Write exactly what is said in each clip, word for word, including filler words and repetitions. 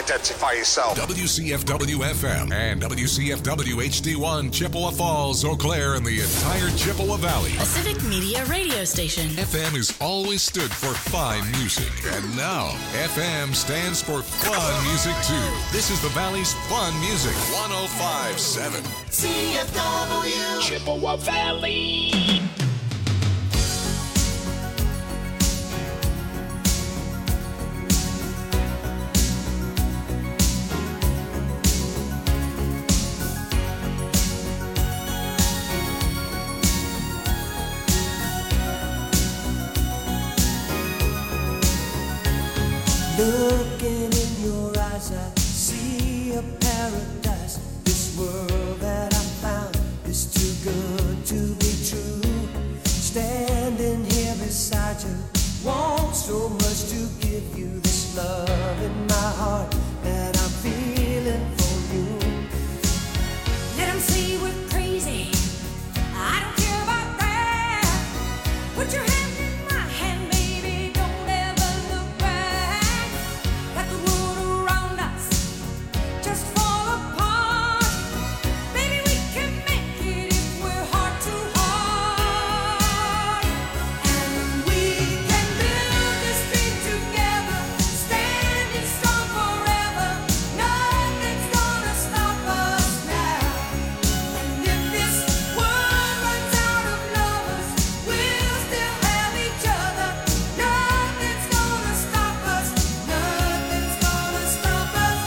identify yourself. W C F W F M and W C F W H D one, Chippewa Falls, Eau Claire, and the entire Chippewa Valley. A civic media radio station. F M has always stood for fine music, and now F M stands for fun music too. This is the Valley's fun music. one oh five point seven C F W Chippewa Valley. Looking in your eyes, I see a paradise. This world that I found is too good to be true. Standing here beside you, want so much to give you this love in my heart that I'm feeling for you. Let 'em say we're crazy. I don't care about that. Put your hand in my hand, baby. Don't ever look back. Let the world around us just fall apart. Baby, we can make it if we're heart to heart. And we can build this dream together, standing strong forever. Nothing's gonna stop us now. And if this world runs out of lovers, we'll still have each other. Nothing's gonna stop us. Nothing's gonna stop us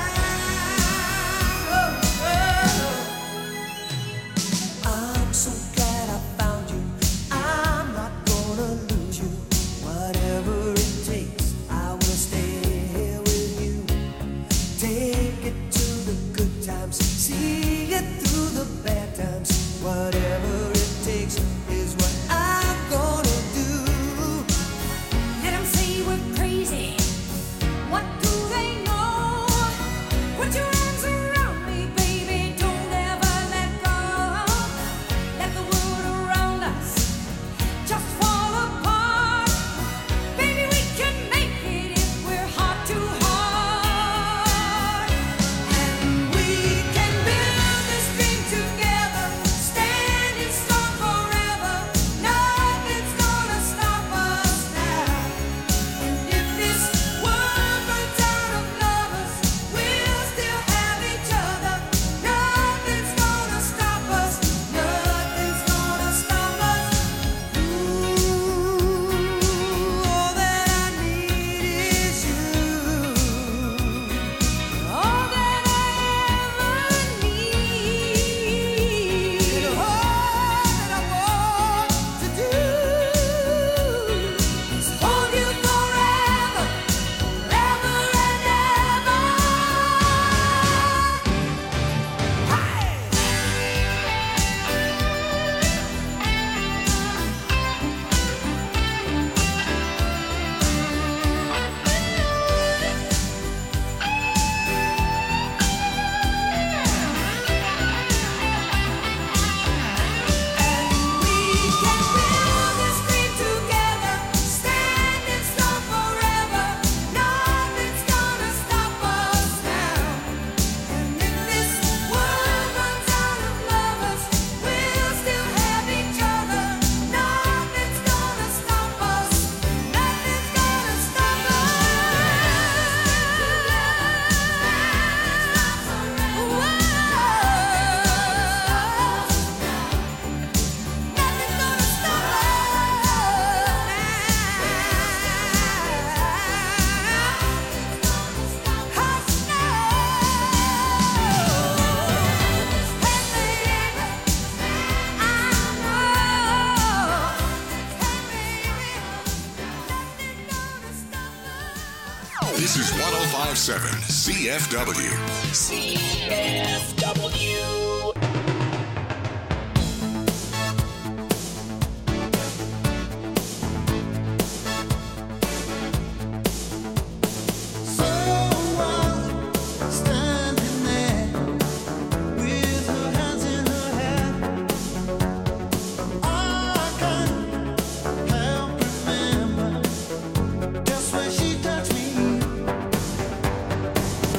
now. I'm so glad I found you. I'm not gonna lose you. Whatever it takes, I will stay here with you. Take it to the good times, see it through the bad times. Whatever it takes is what I'm gonna do. Let 'em say we're crazy. What do they know? Put your arms around me, baby. Don't ever let go. Let the world around us just fall apart. Baby, we can make it if we're heart to heart. And we can build this dream together, standing strong forever. Nothing's gonna stop us now. And if this world runs out of lovers, we'll still have each other. Nothing's gonna stop us. Nothing's gonna stop us. Ooh, all that I need is you. All that I ever need. And all that I want to do is hold you forever, forever and ever. We can build this dream together, standing strong forever. Nothing's gonna stop us now. And if this world runs out of lovers, we'll still have each other. Nothing's gonna stop us. Nothing's gonna stop This is one oh five point seven C F W. C F W. Standing there with her hands in her hair, I can't help remember just when she touched me.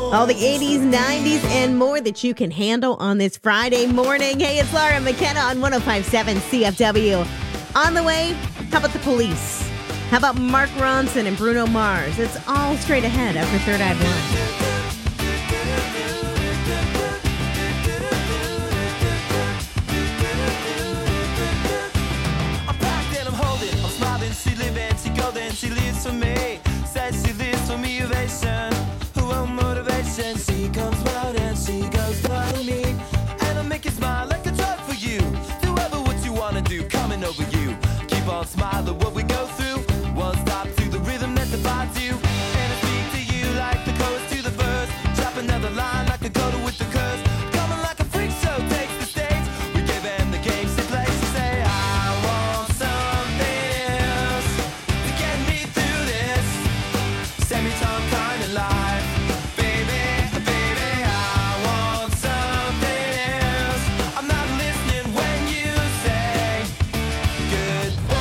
All the eighties, nineties, and more that you can handle on this Friday morning. Hey, it's Laura McKenna on one oh five point seven C F W. On the way, how about the Police? How about Mark Ronson and Bruno Mars? It's all straight ahead after Third Eye Blind. She lives for me, says she lives for me, ovation, who won't motivation. She comes round and she goes for me, and I make you smile like a drug for you. Do ever what you wanna do, coming over you. Keep on smiling what we go through. One stop to the rhythm that divides you, and I speak to you like the chorus to the verse. Drop another line like a coda with the curse. Coming like a freak show takes the stage. We give them the game she plays. She say I want something else to get me through this semi-time kind of life. Baby, baby, I want something else. I'm not listening when you say goodbye.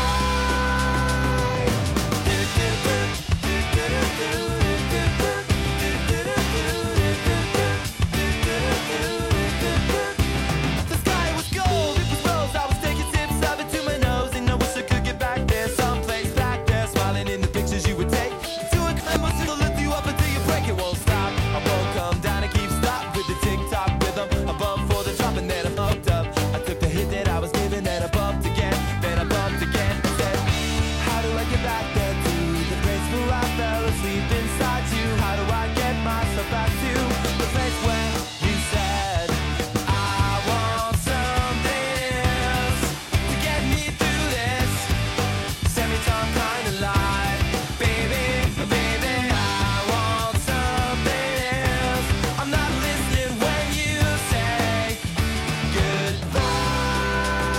The sky was gold, it was rose. I was taking sips of it to my nose, and I wish I could get back there, someplace back there, smiling in the pictures you would take. To a climb, it'll lift you up until you break. It won't stop. I won't come down and keep stop with the tick-tock rhythm. I bump for the drop and then I hooked up. I took the hit that I was given, then I bumped again, then I bumped again. I said, how do I get back there to the place where I fell asleep inside you? How do I get myself back to the place where you said I want something else to get me through this semi-time kind of life? Baby, baby, I want something else. I'm not listening when you say goodbye.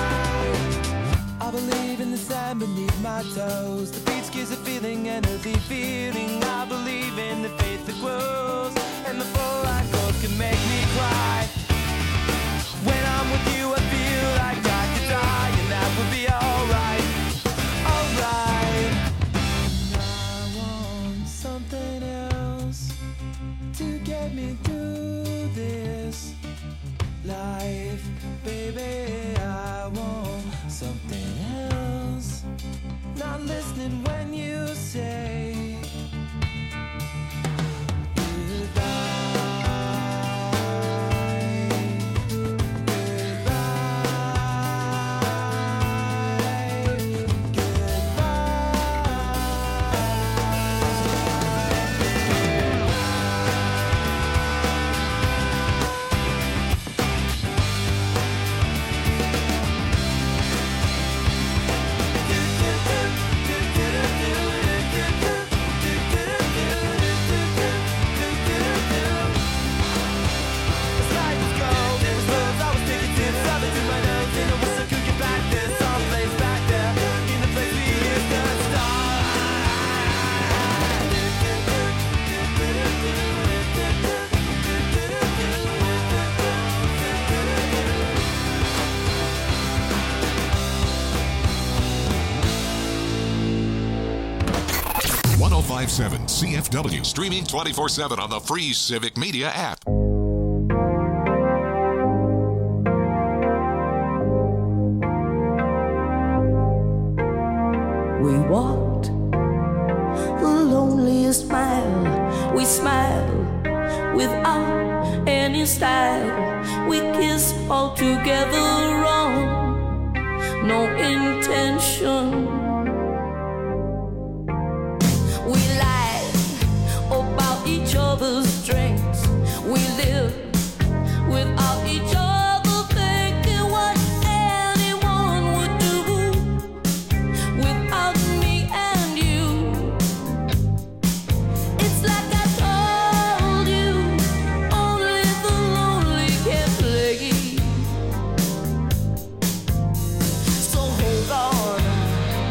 I believe in the sand beneath my toes. The beach gives a feeling, an earthy feeling. I believe in the faith that grows, and the full light goes can make me cry. When I'm with you, I feel like I could die, and that would be alright, alright. I want something else to get me through this life, baby. I want something else. Not listening when you say one oh five point seven C F W, streaming twenty-four seven on the free Civic Media app. We walked the loneliest mile. We smiled without any style. We kissed all together wrong, no intention. We lied about each other's strengths. We lived without each other, thinking what anyone would do without me and you. It's like I told you, only the lonely can play. So hold on.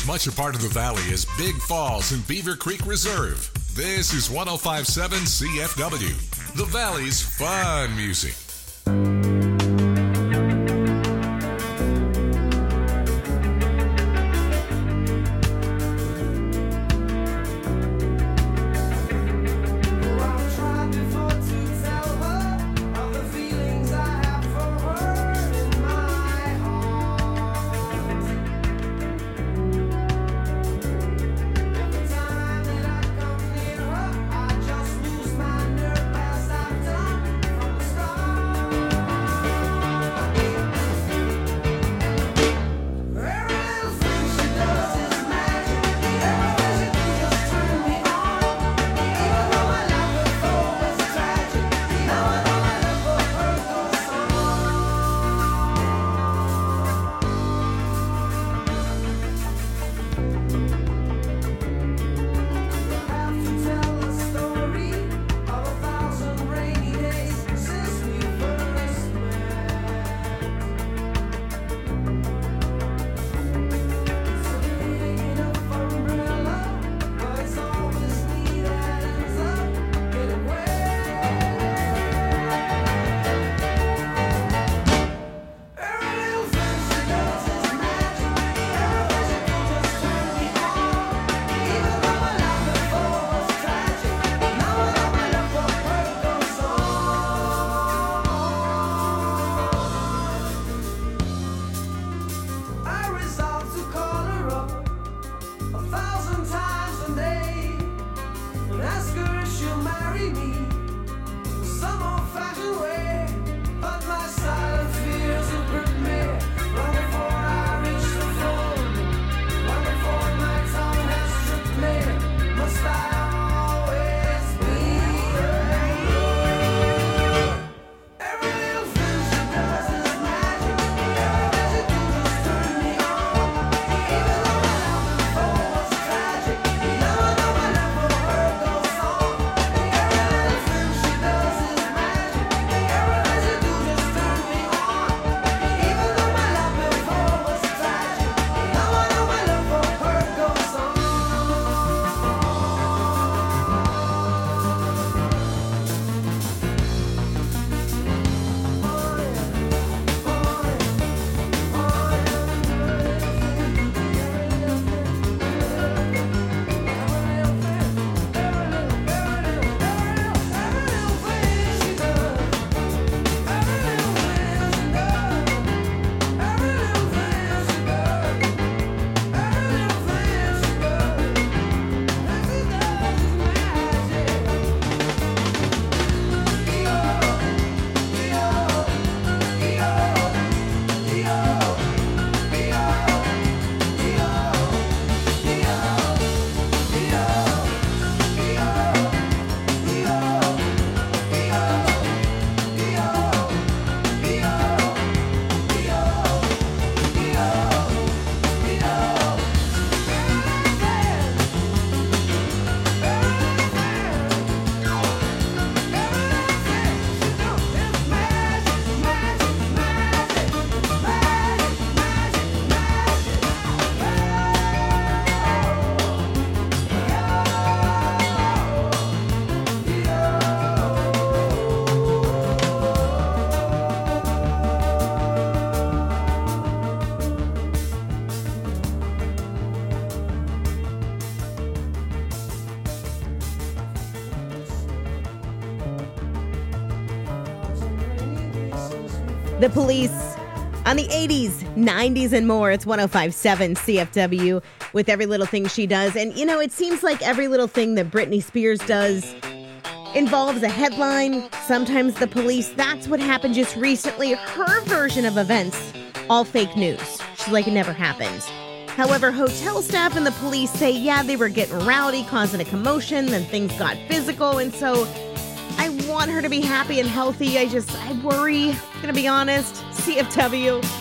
much a part of the valley as Big Falls and Beaver Creek Reserve. This is one oh five point seven C F W, the Valley's fun music. The Police on the eighties, nineties, and more. It's one oh five point seven C F W with Every Little Thing She Does. And, you know, it seems like every little thing that Britney Spears does involves a headline, sometimes the police. That's what happened just recently. Her version of events, all fake news. She's like, it never happened. However, hotel staff and the police say, yeah, they were getting rowdy, causing a commotion, then things got physical, and so I want her to be happy and healthy. I just, I worry, gonna be honest. C F W. Well,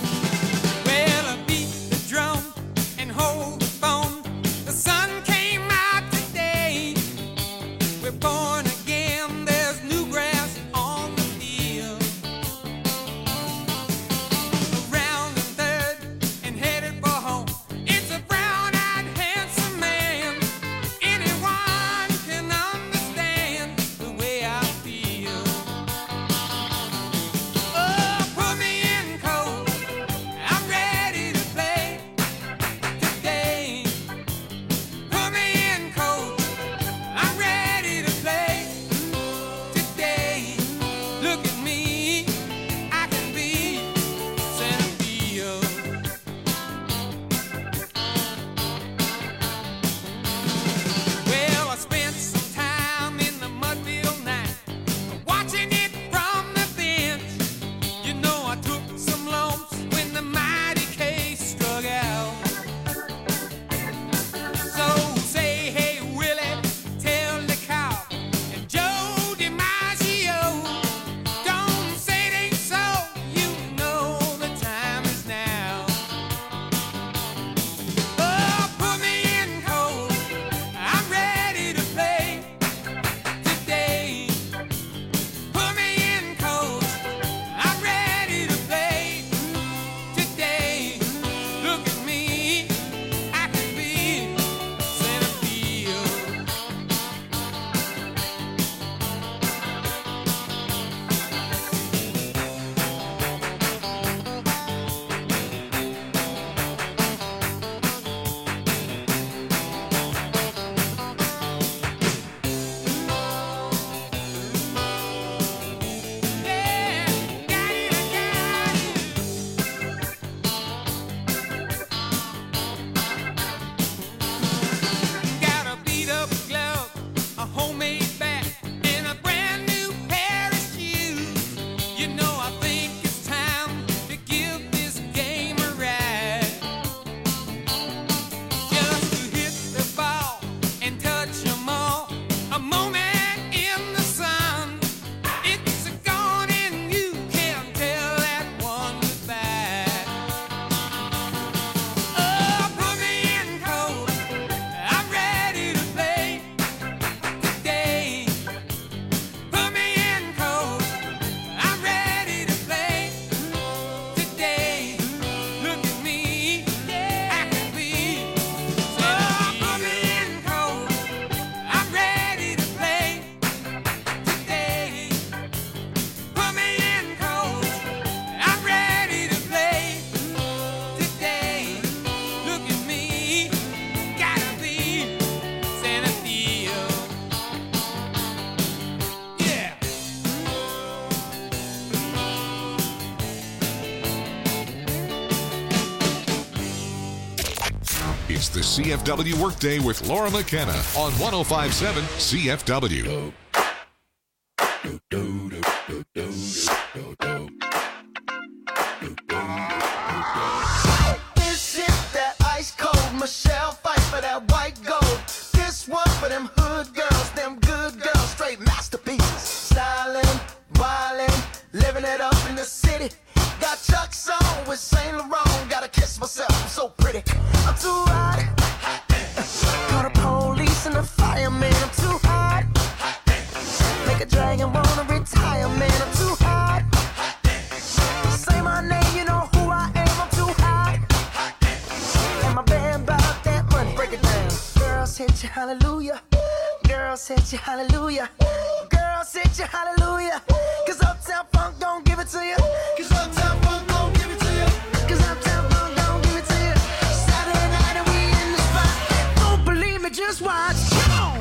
I beat the drum and hold the phone. The sun came out today. We're born again. There's new grass on the field. Around the third and headed for home. It's a brown It's the C F W Workday with Laura McKenna on one oh five point seven C F W. This is that ice cold Michelle fight for that white gold. This one for them hood girls, them good girls, straight masterpieces. Styling, wildin', living it up in the city. Got Chuck's on with Saint Laurent. Gotta kiss myself, I'm so pretty. I'm too hot. Call the police and the fireman. I'm too hot. Make a dragon wanna retire, man. I'm too hot. Say my name, you know who I am. I'm too hot. And my band bought that money. Break it down. Girls hit you, hallelujah. Girls hit you, hallelujah. Girls hit you, hallelujah. Cause Uptown Funk don't give it to you. Cause Uptown Funk don't give it to you. Cause Uptown Funk don't give it to you. Saturday night and we in the spot. Don't believe me, just watch. Come on.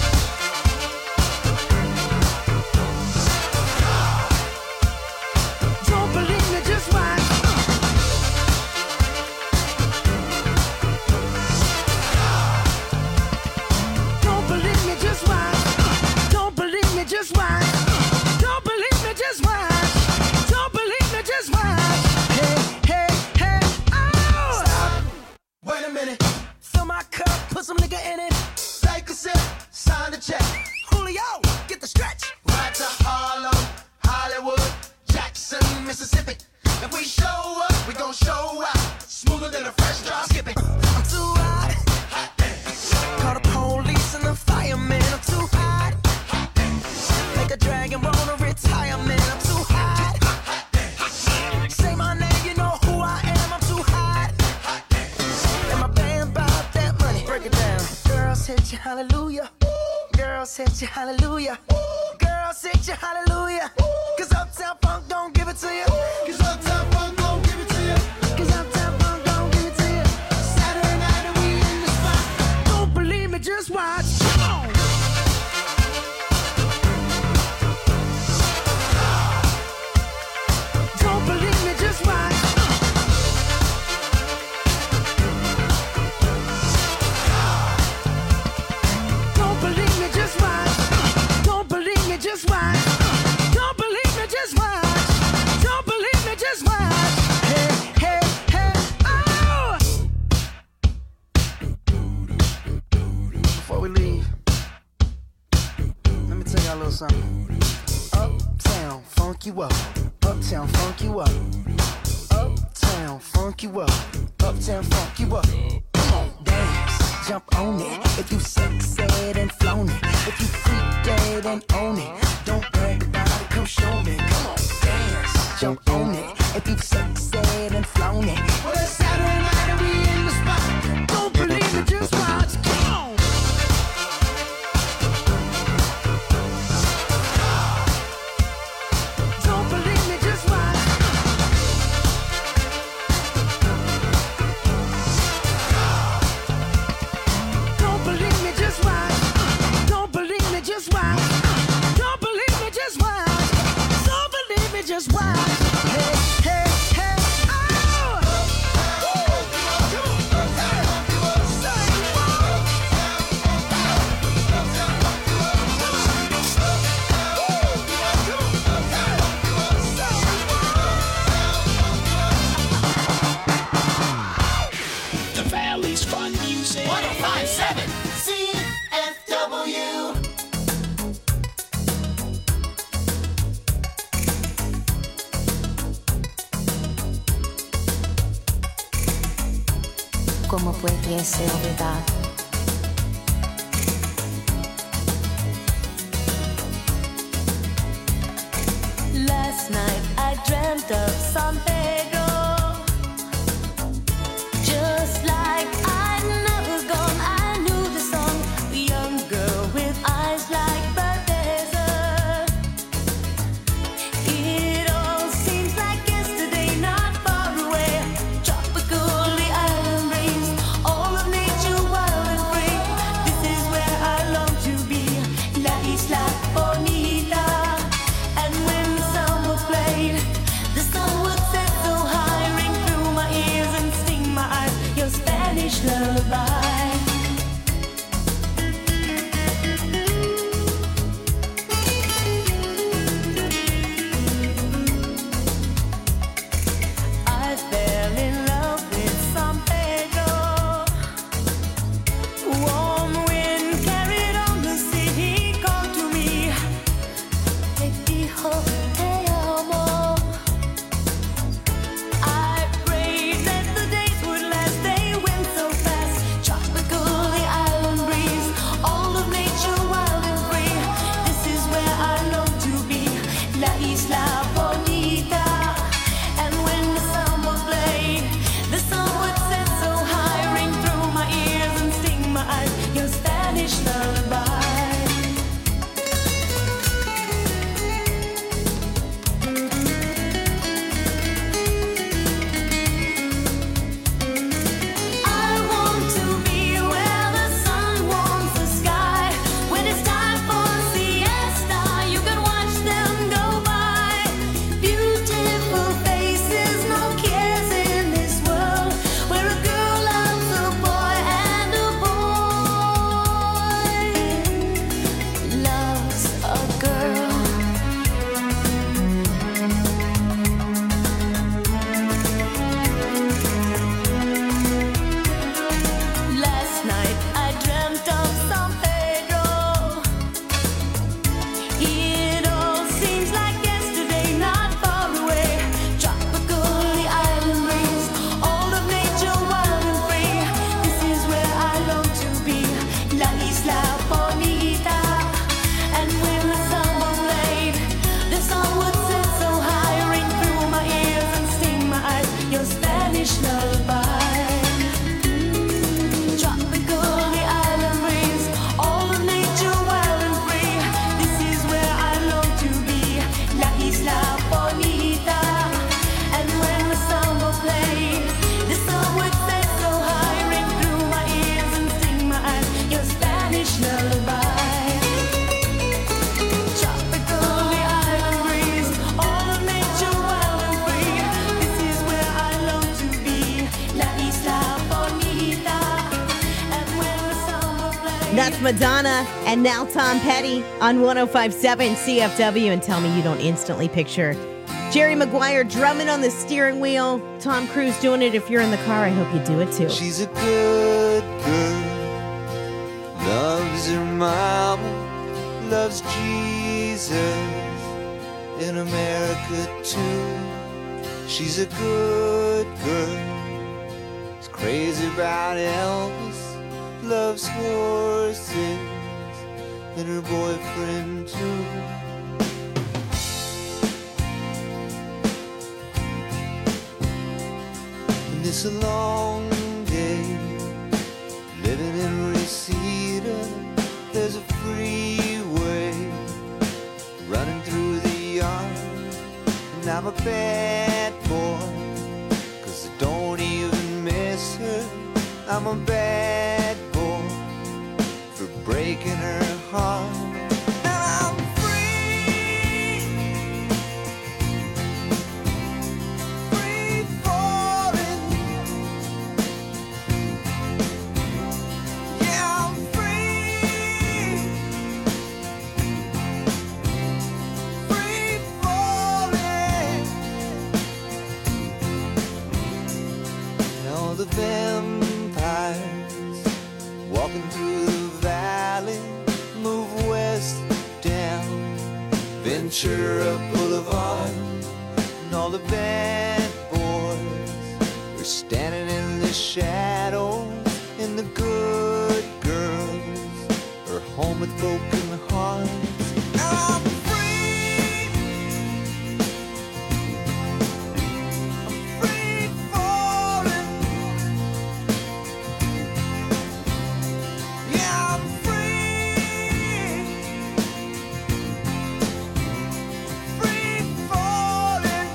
Don't believe me, just watch. Don't believe me, just watch. Don't believe me, just watch. Don't believe me, just watch. Don't believe me, just watch. Hey, hey, hey, oh! Stop. Wait a minute. Fill my cup, put some nigga in it. Take a sip, sign the check. Julio, get the stretch. Right to Harlem, Hollywood, Jackson, Mississippi. If we show up, we gon' show out. Smoother than a fresh drop. Skip it. I'm too hot. Call the police and the fireman. I'm too hot. Make a dragon wanna retire, man. I'm too hot. Say my name, you know who I am. I'm too hot. And my band bought that money. Break it down. Girls hit you, hallelujah. Girls hit you, hallelujah. Girls hit you, hallelujah. Cause Uptown Funk don't give it to you. Cause Uptown Funk don't give it to you. Cause Uptown Funk don't give it to you. Saturday night and we in the spot. Don't believe me, just watch. Come on. Don't believe me, just watch. Don't believe me, just watch. Don't believe me, just watch. Don't believe me, just watch. Don't believe me, just watch. Hey, hey, hey, oh! Before we leave, let me tell y'all a little something. Uptown, funk you up. Uptown, funk you up. Uptown, funk you up. Uptown, funk you up. Come on, dance, jump on it. If you sexed and flown it. If you freak dead and own it. Don't brag about it, come show me. Come on, dance, jump on it. If you sexed and flown it. Well, it's Saturday night and we in the spot. Don't believe it, just watch. Come on. Don't believe me, just watch. Don't believe me, just watch. Don't believe me, just watch. Don't believe me, just watch. Don't believe me, just watch. Hey, hey, hey, oh! The Valley's fun music. one oh five point seven C F W. ¿Cómo pudiese olvidar? Last night I dreamt of San Pedro, just like I'd never gone. I knew the song, a young girl with eyes like the desert. It all seems like yesterday, not far away. Tropical, the island breeze, all of nature wild and free. This is where I long to be, La Isla Bonita. And when the song was played, the sun would set so high. Madonna and now Tom Petty on one oh five point seven C F W. And tell me you don't instantly picture Jerry Maguire drumming on the steering wheel, Tom Cruise doing it. If you're in the car, I hope you do it too. She's a good girl, loves her mama, loves Jesus, in America too. She's a good girl, is crazy about Elvis, loves horses, and her boyfriend too. And it's a long day, living in Reseda. There's a freeway running through the yard, and I'm a bad boy, 'cause I don't even miss her. I'm a bad boy for breaking her heart. I'm free, free falling. Yeah, I'm free, free falling. Now the vampires walking through the valley move west down Ventura Boulevard, and all the bad boys are standing in the shadows, and the good girls are home with broken hearts. I'm free, I'm free falling. Yeah, I'm free, free falling.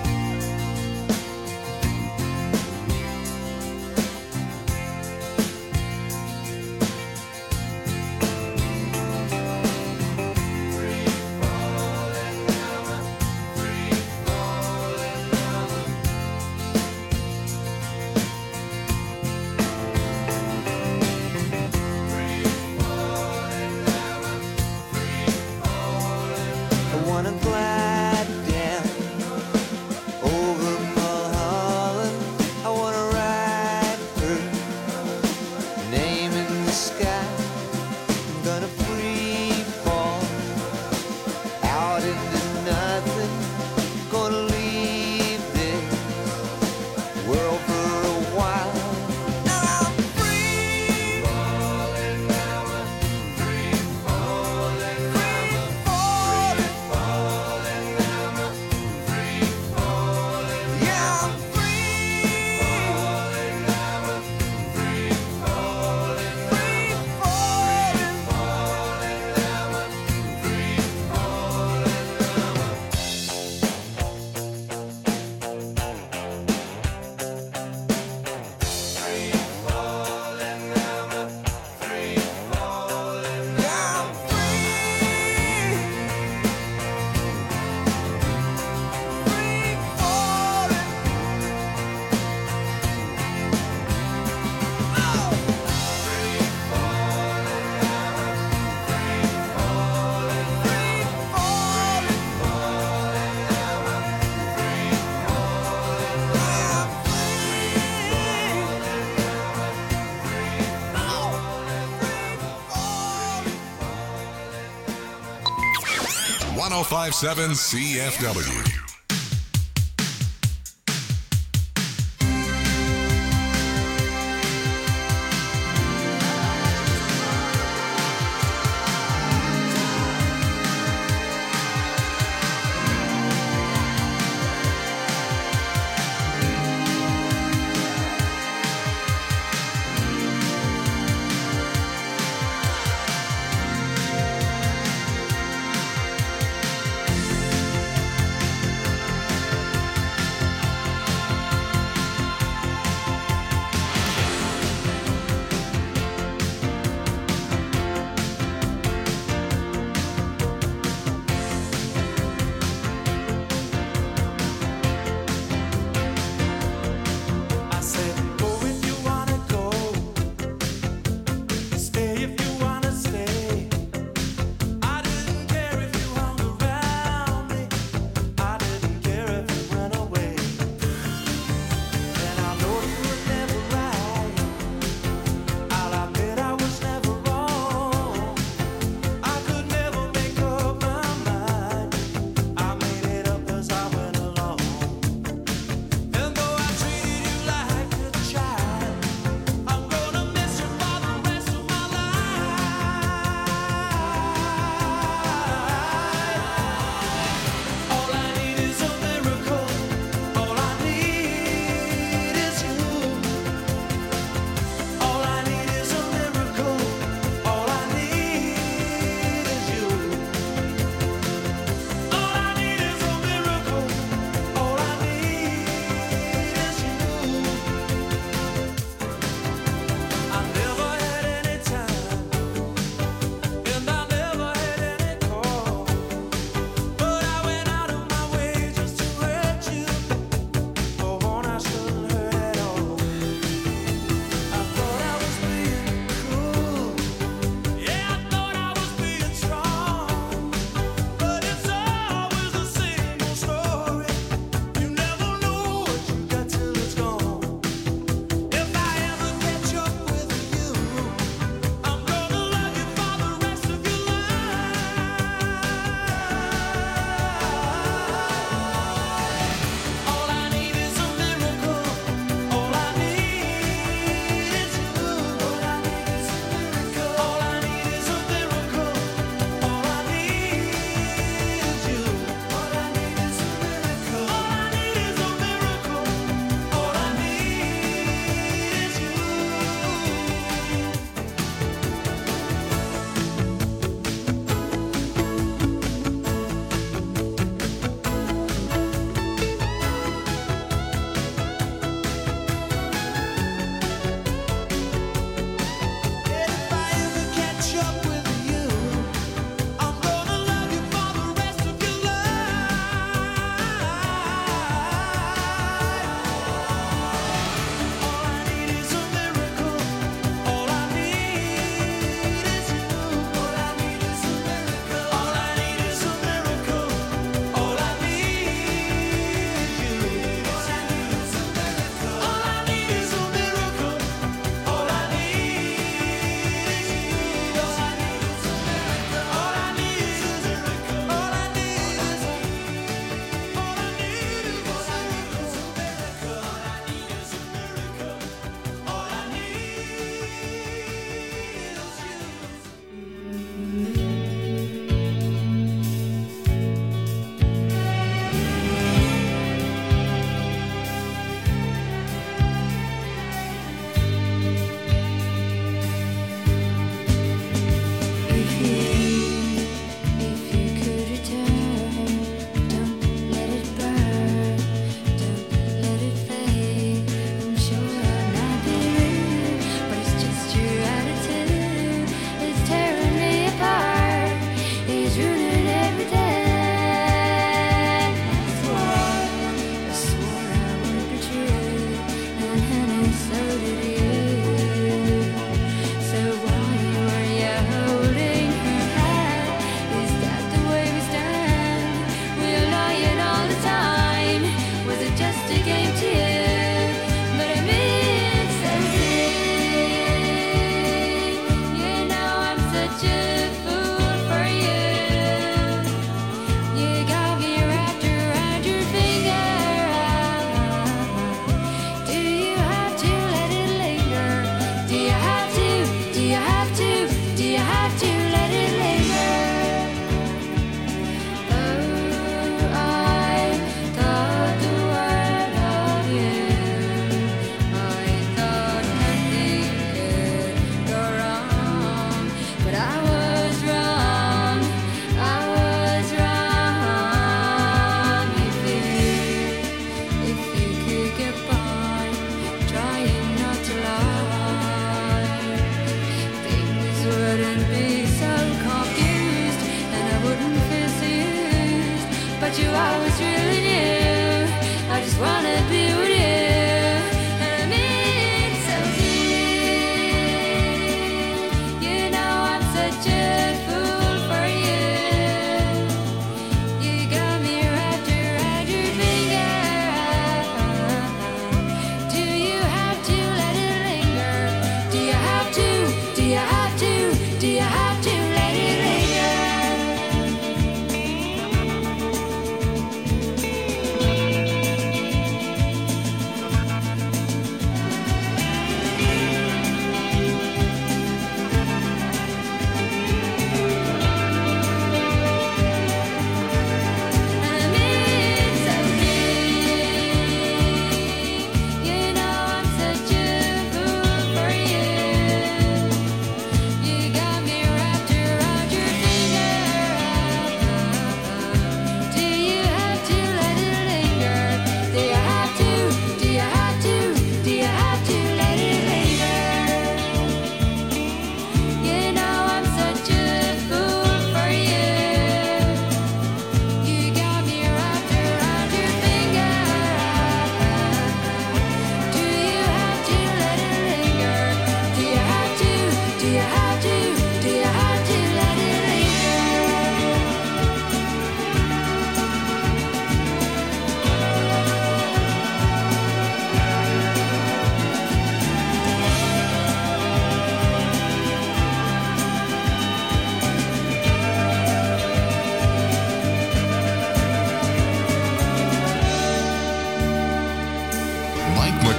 I wanna glide down over Mulholland. I wanna write her name in the sky. I'm gonna free fall out into nothing. Gonna leave this world for a while. Now I'm free falling, free falling, free falling, falling, free falling. Yeah, I'm free falling, free falling, free falling, falling, free one oh five point seven C F W.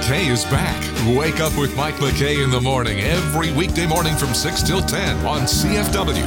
McKay is back. Wake up with Mike McKay in the morning every weekday morning from six till ten on C F W.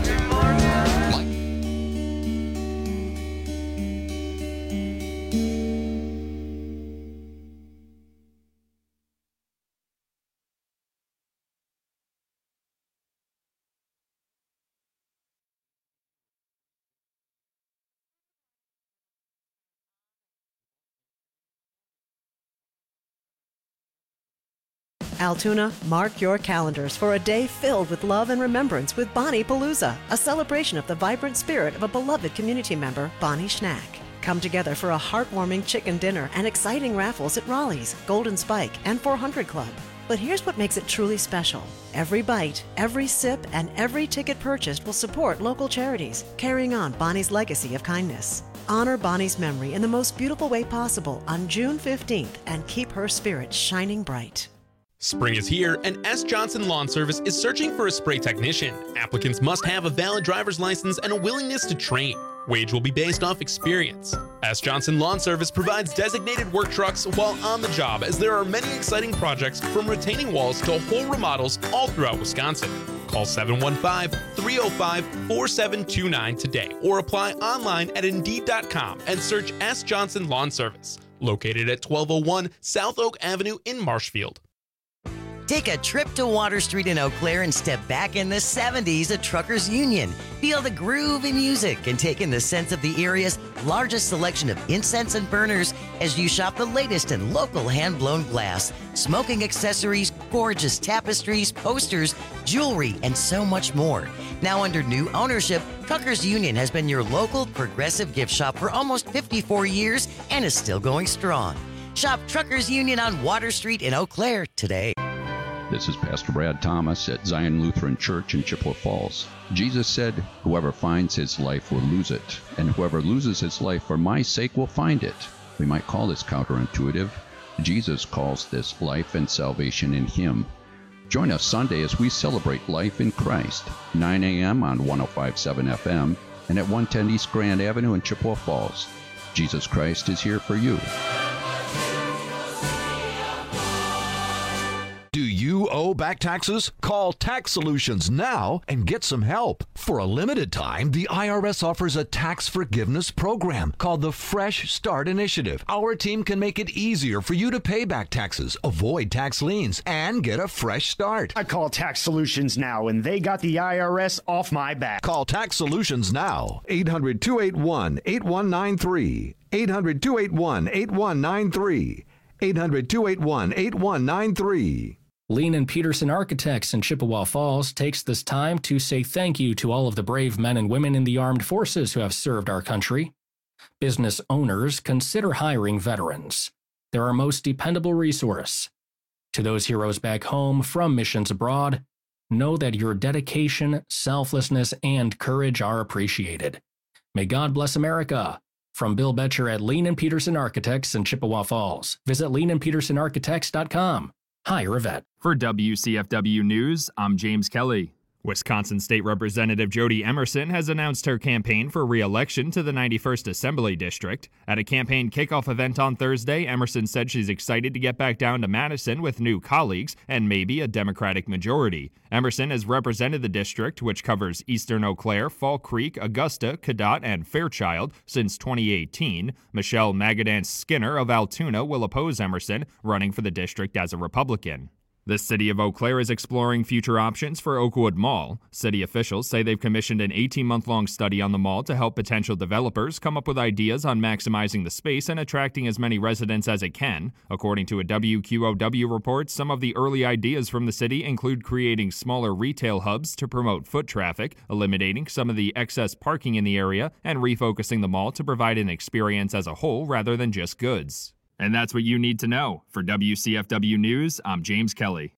Altoona, mark your calendars for a day filled with love and remembrance with Bonnie Palooza, a celebration of the vibrant spirit of a beloved community member, Bonnie Schnack. Come together for a heartwarming chicken dinner and exciting raffles at Raleigh's, Golden Spike, and four hundred Club. But here's what makes it truly special. Every bite, every sip, and every ticket purchased will support local charities, carrying on Bonnie's legacy of kindness. Honor Bonnie's memory in the most beautiful way possible on June fifteenth and keep her spirit shining bright. Spring is here, and S. Johnson Lawn Service is searching for a spray technician. Applicants must have a valid driver's license and a willingness to train. Wage will be based off experience. S. Johnson Lawn Service provides designated work trucks while on the job, as there are many exciting projects from retaining walls to whole remodels all throughout Wisconsin. Call seven one five, three oh five, four seven two nine today or apply online at Indeed dot com and search S. Johnson Lawn Service, located at twelve oh one South Oak Avenue in Marshfield. Take a trip to Water Street in Eau Claire and step back in the seventies at Truckers Union. Feel the groove in music and take in the sense of the area's largest selection of incense and burners as you shop the latest in local hand-blown glass, smoking accessories, gorgeous tapestries, posters, jewelry, and so much more. Now under new ownership, Truckers Union has been your local progressive gift shop for almost fifty-four years and is still going strong. Shop Truckers Union on Water Street in Eau Claire today. This is Pastor Brad Thomas at Zion Lutheran Church in Chippewa Falls. Jesus said, "Whoever finds his life will lose it, and whoever loses his life for my sake will find it." We might call this counterintuitive. Jesus calls this life and salvation in him. Join us Sunday as we celebrate life in Christ, nine a.m. on one oh five point seven F M and at one ten East Grand Avenue in Chippewa Falls. Jesus Christ is here for you. Do you owe back taxes? Call Tax Solutions now and get some help. For a limited time, the I R S offers a tax forgiveness program called the Fresh Start Initiative. Our team can make it easier for you to pay back taxes, avoid tax liens, and get a fresh start. I call Tax Solutions now, and they got the I R S off my back. Call Tax Solutions now. eight hundred, two eight one, eight one nine three. eight hundred, two eight one, eight one nine three. eight hundred, two eight one, eight one nine three. Lean and Peterson Architects in Chippewa Falls takes this time to say thank you to all of the brave men and women in the armed forces who have served our country. Business owners, consider hiring veterans. They're our most dependable resource. To those heroes back home from missions abroad, know that your dedication, selflessness, and courage are appreciated. May God bless America. From Bill Betcher at Lean and Peterson Architects in Chippewa Falls. Visit lean and peterson architects dot com. Hire a vet. For W C F W News, I'm James Kelly. Wisconsin State Representative Jody Emerson has announced her campaign for re-election to the ninety-first Assembly District. At a campaign kickoff event on Thursday, Emerson said she's excited to get back down to Madison with new colleagues and maybe a Democratic majority. Emerson has represented the district, which covers eastern Eau Claire, Fall Creek, Augusta, Cadott, and Fairchild, since twenty eighteen. Michelle Magadan Skinner of Altoona will oppose Emerson, running for the district as a Republican. The city of Eau Claire is exploring future options for Oakwood Mall. City officials say they've commissioned an eighteen-month-long study on the mall to help potential developers come up with ideas on maximizing the space and attracting as many residents as it can. According to a W Q O W report, some of the early ideas from the city include creating smaller retail hubs to promote foot traffic, eliminating some of the excess parking in the area, and refocusing the mall to provide an experience as a whole rather than just goods. And that's what you need to know. For W C F W News, I'm James Kelly.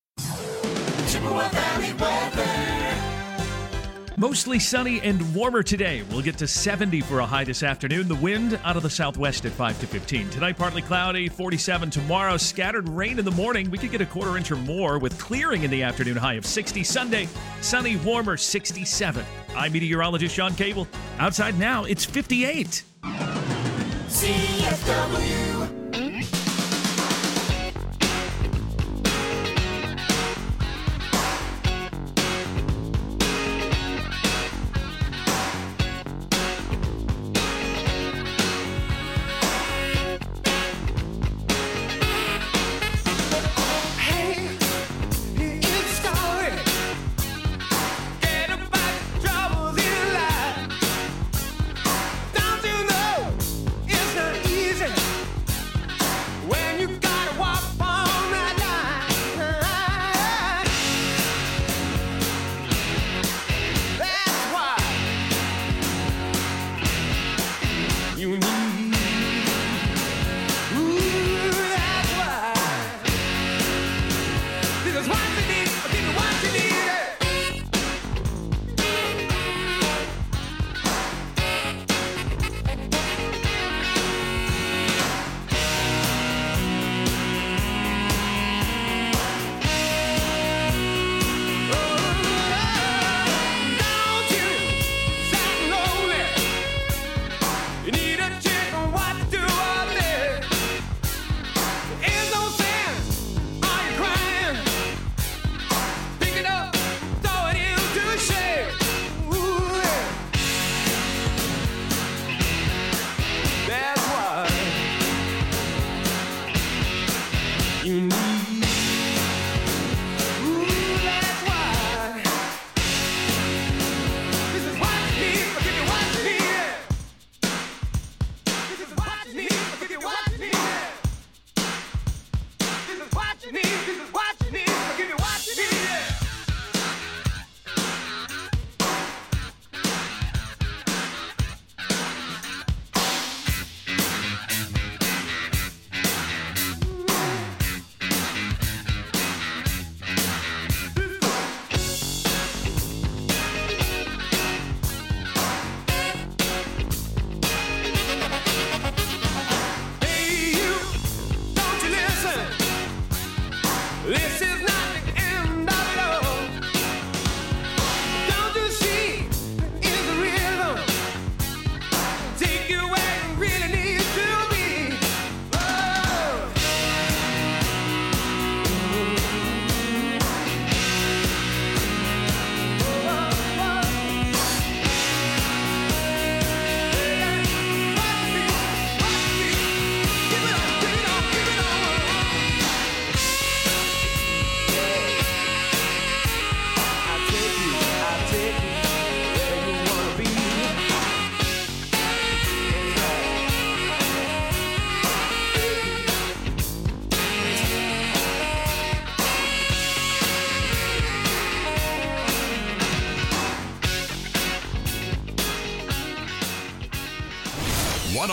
Chippewa Valley weather. Mostly sunny and warmer today. We'll get to seventy for a high this afternoon. The wind out of the southwest at five to fifteen. Tonight, partly cloudy, forty-seven tomorrow. Scattered rain in the morning. We could get a quarter inch or more with clearing in the afternoon, high of sixty. Sunday, sunny, warmer, sixty-seven. I'm meteorologist Sean Cable. Outside now, it's fifty-eight. C F W.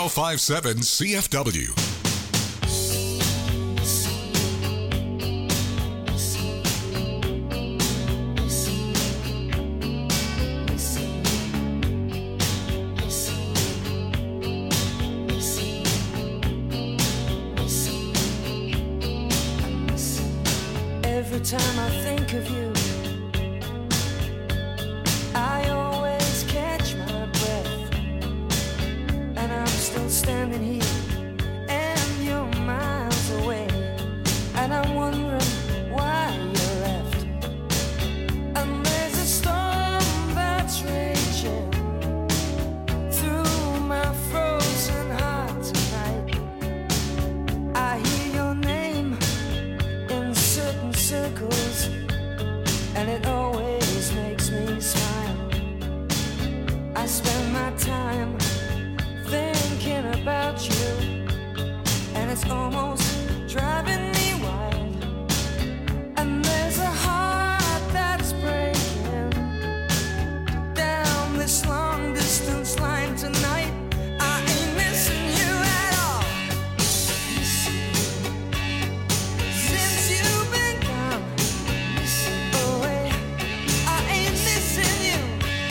oh five point seven C F W. Every time I think of you, I always catch my breath, and I'm still standing here, and you're miles away, and I'm wondering why you left. And there's a storm that's raging through my frozen heart tonight. I hear your name in certain circles, and it always makes me smile. I spend my time thinking about you, and it's almost driving me wild. And there's a heart that's breaking down this long distance line tonight. I ain't missing you at all. Since you've been gone away, I ain't missing you.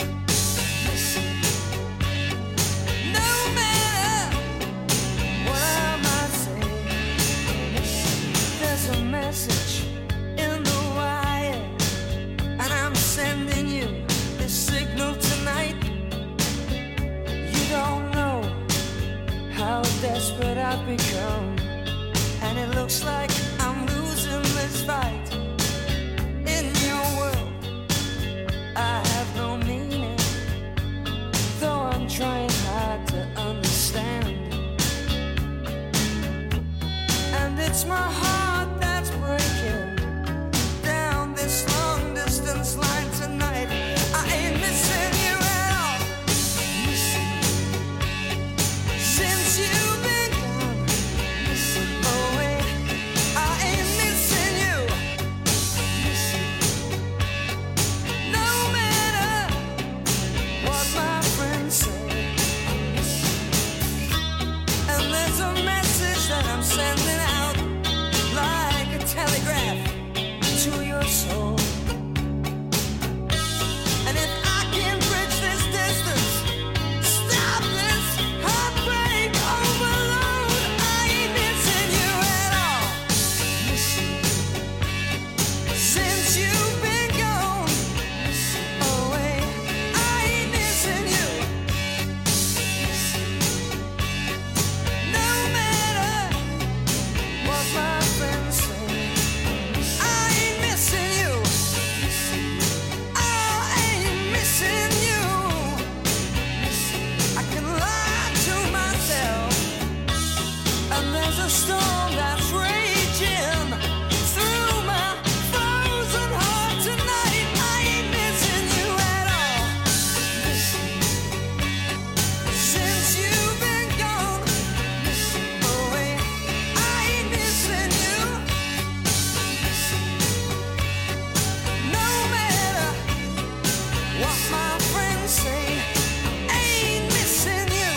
No matter what I might say, there's a message in the wire, and I'm sending you this signal tonight. You don't know how desperate I've become, and it looks like I'm losing this fight. In your world, I have no meaning, though I'm trying hard to understand. And it's my heart that's breaking down this long distance line tonight. I ain't missing you at all. Since you've been gone away, I ain't missing you. No matter what my friends say. And there's a message that I'm sending out like a telegraph to your soul. And if I can bridge this distance, stop this heartbreak overload, I ain't missing you at all. Since you've been gone away, I ain't missing you. No matter what my friends say, I ain't missing you. I ain't missing you. I can lie to myself, and there's a storm that's raging through my frozen heart tonight. I ain't missing you at all. Since you've been gone away, I ain't missing you. No matter what my friends say, ain't missing you.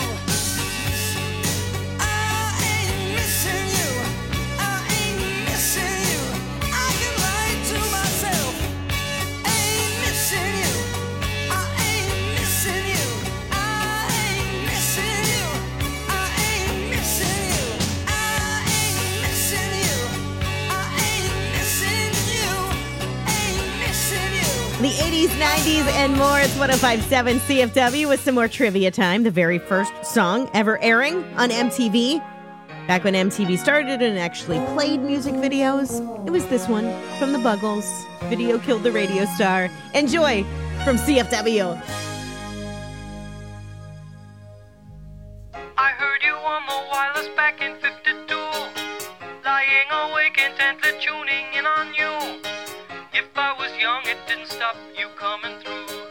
I ain't missing you. I ain't missing you. I can lie to myself. Ain't missing you. I ain't missing you. I ain't missing you. I ain't missing you. I ain't missing you. I ain't missing you. Ain't missing you. The eighties, nineties, and more. It's one oh five point seven C F W with some more trivia time. The very first song ever airing on M T V. Back when M T V started and actually played music videos, it was this one from the Buggles. Video killed the radio star. Enjoy from C F W. I heard you on the wireless back in fifty-two, lying awake intently tuning in on you. If I was young, it didn't stop you coming through.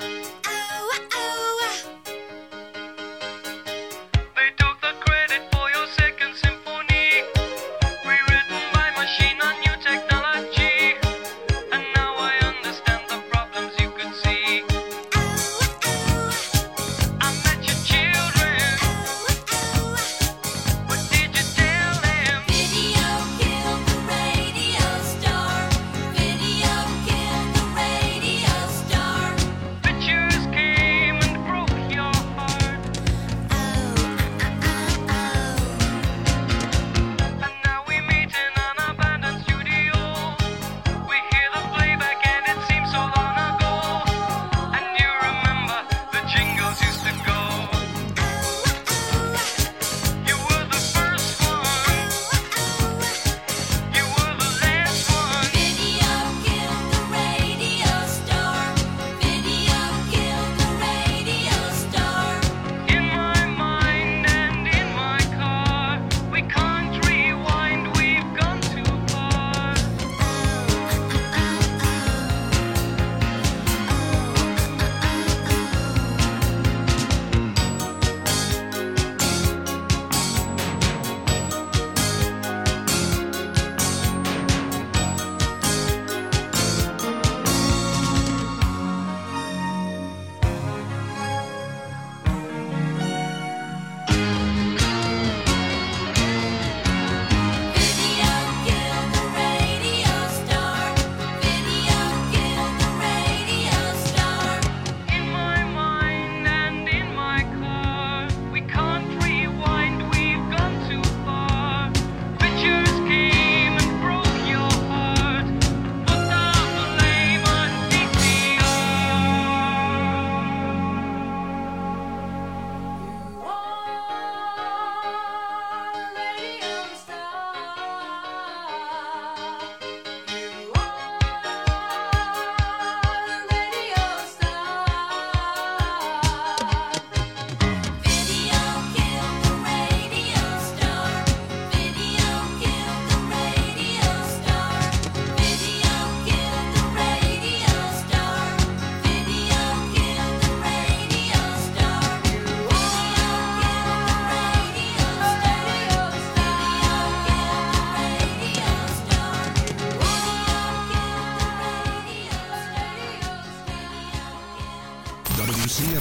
They took the credit for your second symphony, rewritten by machine on new technology. And now I understand the problems you could see. I met your children.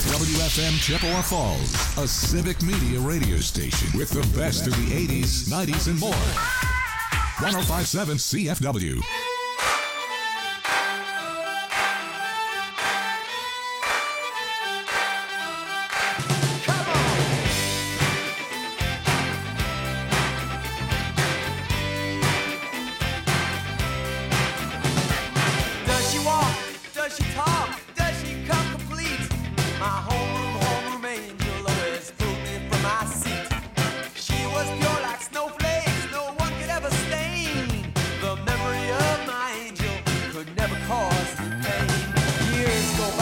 W F M Chippewa Falls, a civic media radio station with the best of the eighties, nineties, and more. one oh five point seven C F W. Does she walk? Does she talk? Does she come complete? My homeroom, homeroom angel always pulled me from my seat. She was pure like snowflakes, no one could ever stain. The memory of my angel could never cause me pain. Years go